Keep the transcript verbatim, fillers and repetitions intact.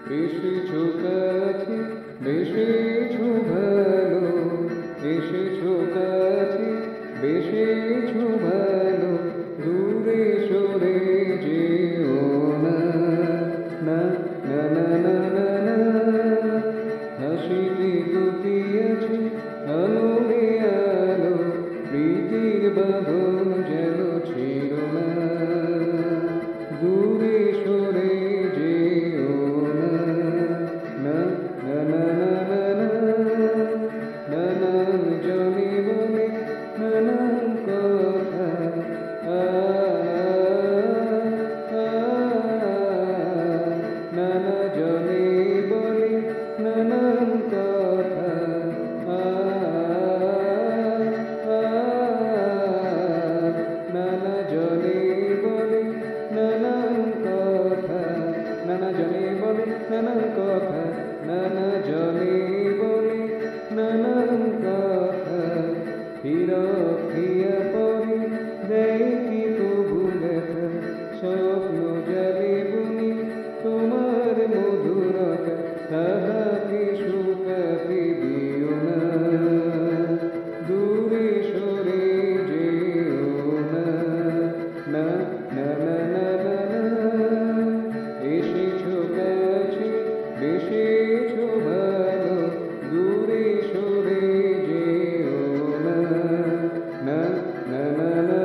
এসেছো কাছে বেসেছো ভালো, এসেছো কাছে বেসেছো ভালো, দূরে সরে যেও না, না না না না না না। হাসিতে দুটিয়াছে আলোরে আলো, প্রীতির বাঁধন যেন ছিল না, দূরে সরে যেও না, না না না না না না। নানান জনে বলে নানান কথা, আ আ, নানা জনে বলে নানান কথা, আ আ, নানা জনে বলে নানান কথা, নানা জনে বলে নানান কথা, নানা জনে বলে নানান কথা। হীরক হিয়া পরে দেয় কি তবু ব্যথা, স্বপ্ন জালে বুনি তোমার মধুরতা, তাহাকে শুকাতে দিও না, দূরে সরে যেও না, না না না না না না। এসেছো কাছে বেসেছো ভালো, দূরে সরে যেও না, না না না না।